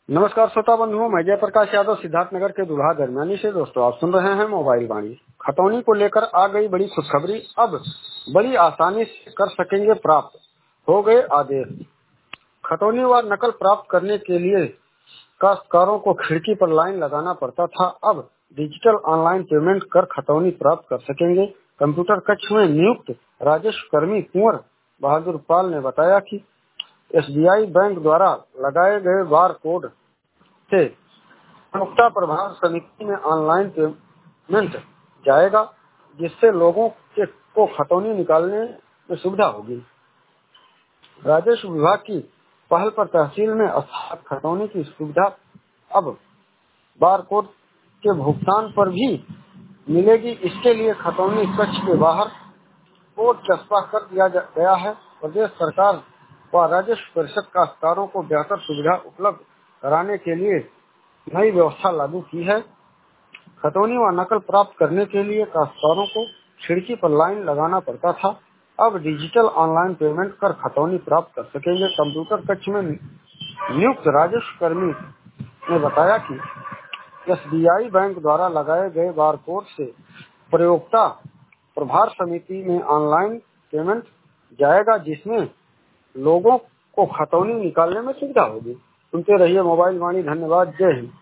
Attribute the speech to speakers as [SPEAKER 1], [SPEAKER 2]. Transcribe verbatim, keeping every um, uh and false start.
[SPEAKER 1] नमस्कार श्रोता बंधुओं, मैं जयप्रकाश यादव सिद्धार्थनगर के दुल्हा दरमियानी से। दोस्तों, आप सुन रहे हैं मोबाइल वाणी। खतौनी को लेकर आ गई बड़ी खुशखबरी। अब बड़ी आसानी से कर सकेंगे प्राप्त, हो गए आदेश। खतौनी व नकल प्राप्त करने के लिए काश्तकारों को खिड़की पर लाइन लगाना पड़ता था। अब डिजिटल ऑनलाइन पेमेंट कर खतौनी प्राप्त कर सकेंगे। कंप्यूटर कक्ष में नियुक्त राजस्व कर्मी कुंवर बहादुर पाल ने बताया कि एस बी आई बैंक द्वारा लगाए गए बार कोड से उपभोक्ता प्रभार समिति में ऑनलाइन पेमेंट जाएगा, जिससे लोगों के को खतौनी निकालने में सुविधा होगी। राजस्व विभाग की पहल पर तहसील में स्थापित खतौनी की सुविधा अब बार कोड के भुगतान पर भी मिलेगी। इसके लिए खतौनी कक्ष के बाहर कोड चस्पा कर दिया गया है। प्रदेश सरकार व राजस्व परिषद काश्तकारों को बेहतर सुविधा उपलब्ध कराने के लिए नई व्यवस्था लागू की है। खतौनी व नकल प्राप्त करने के लिए काश्तकारों को खिड़की पर लाइन लगाना पड़ता था। अब डिजिटल ऑनलाइन पेमेंट कर खतौनी प्राप्त कर सकेंगे। कंप्यूटर कक्ष में नियुक्त राजस्व कर्मी ने बताया कि एस बी आई बैंक द्वारा लगाए गए बार कोड से प्रयोक्ता प्रभार समिति में ऑनलाइन पेमेंट जाएगा, जिसमें लोगों को खतौनी निकालने में सुविधा होगी। सुनते रहिए मोबाइल वाणी। धन्यवाद। जय हिंद।